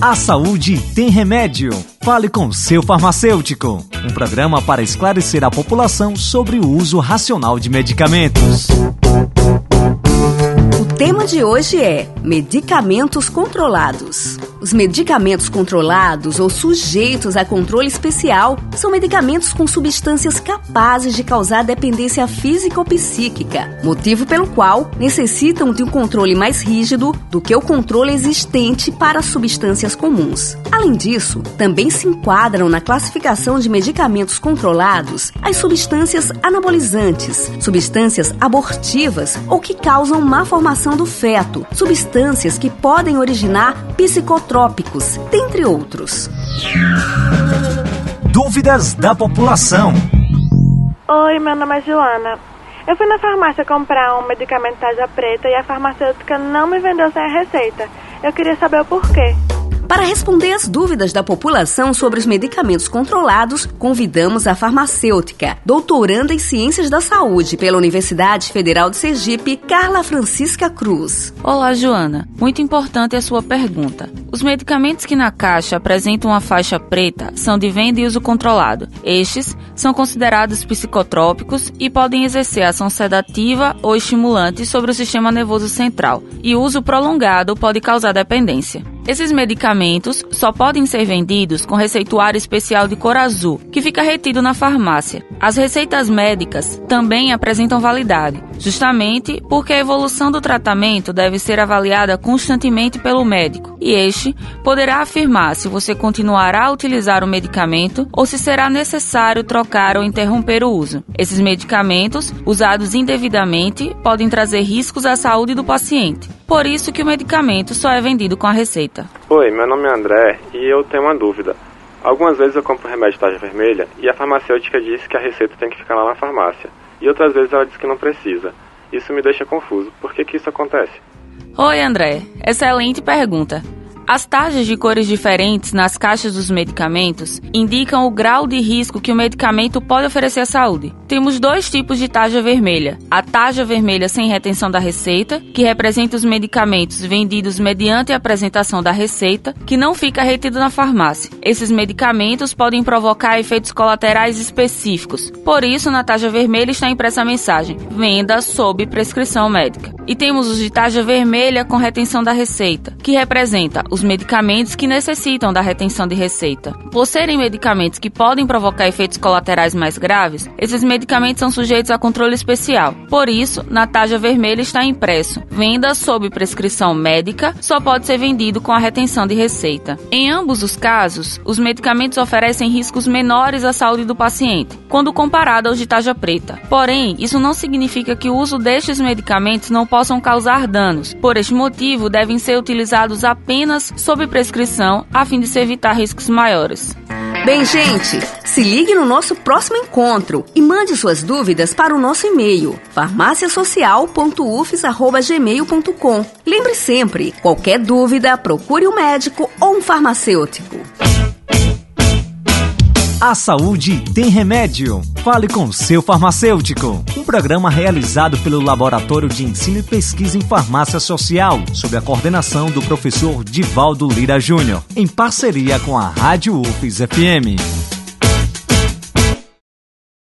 A saúde tem remédio. Fale com seu farmacêutico. Um programa para esclarecer a população sobre o uso racional de medicamentos. O tema de hoje é medicamentos controlados. Os medicamentos controlados ou sujeitos a controle especial são medicamentos com substâncias capazes de causar dependência física ou psíquica, motivo pelo qual necessitam de um controle mais rígido do que o controle existente para substâncias comuns. Além disso, também se enquadram na classificação de medicamentos controlados as substâncias anabolizantes, substâncias abortivas ou que causam má formação do feto, substâncias que podem originar psicotrópicos, dentre outros. Dúvidas da população. Oi, meu nome é Joana. Eu fui na farmácia comprar um medicamento tarja preta e a farmacêutica não me vendeu sem a receita. Eu queria saber o porquê. Para responder às dúvidas da população sobre os medicamentos controlados, convidamos a farmacêutica, doutoranda em Ciências da Saúde pela Universidade Federal de Sergipe, Carla Francisca Cruz. Olá, Joana. Muito importante a sua pergunta. Os medicamentos que na caixa apresentam uma faixa preta são de venda e uso controlado. Estes são considerados psicotrópicos e podem exercer ação sedativa ou estimulante sobre o sistema nervoso central, e o uso prolongado pode causar dependência. Esses medicamentos só podem ser vendidos com receituário especial de cor azul, que fica retido na farmácia. As receitas médicas também apresentam validade, justamente porque a evolução do tratamento deve ser avaliada constantemente pelo médico, e este poderá afirmar se você continuará a utilizar o medicamento ou se será necessário trocar ou interromper o uso. Esses medicamentos, usados indevidamente, podem trazer riscos à saúde do paciente. Por isso que o medicamento só é vendido com a receita. Oi, meu nome é André e eu tenho uma dúvida. Algumas vezes eu compro remédio tarja vermelha e a farmacêutica diz que a receita tem que ficar lá na farmácia. E outras vezes ela diz que não precisa. Isso me deixa confuso. Por que isso acontece? Oi, André. Excelente pergunta. As tarjas de cores diferentes nas caixas dos medicamentos indicam o grau de risco que o medicamento pode oferecer à saúde. Temos dois tipos de tarja vermelha. A tarja vermelha sem retenção da receita, que representa os medicamentos vendidos mediante a apresentação da receita, que não fica retido na farmácia. Esses medicamentos podem provocar efeitos colaterais específicos. Por isso, na tarja vermelha está impressa a mensagem: venda sob prescrição médica. E temos os de tarja vermelha com retenção da receita, que representa os medicamentos que necessitam da retenção de receita. Por serem medicamentos que podem provocar efeitos colaterais mais graves, esses medicamentos são sujeitos a controle especial. Por isso, na tarja vermelha está impresso: venda sob prescrição médica, só pode ser vendido com a retenção de receita. Em ambos os casos, os medicamentos oferecem riscos menores à saúde do paciente, quando comparado aos de tarja preta. Porém, isso não significa que o uso destes medicamentos não possam causar danos. Por este motivo, devem ser utilizados apenas sob prescrição, a fim de se evitar riscos maiores. Bem, gente, se ligue no nosso próximo encontro e mande suas dúvidas para o nosso e-mail farmaciasocial.ufs@gmail.com. Lembre sempre, qualquer dúvida, procure um médico ou um farmacêutico. A saúde tem remédio. Fale com seu farmacêutico. Um programa realizado pelo Laboratório de Ensino e Pesquisa em Farmácia Social, sob a coordenação do professor Divaldo Lira Júnior, em parceria com a Rádio UFS FM.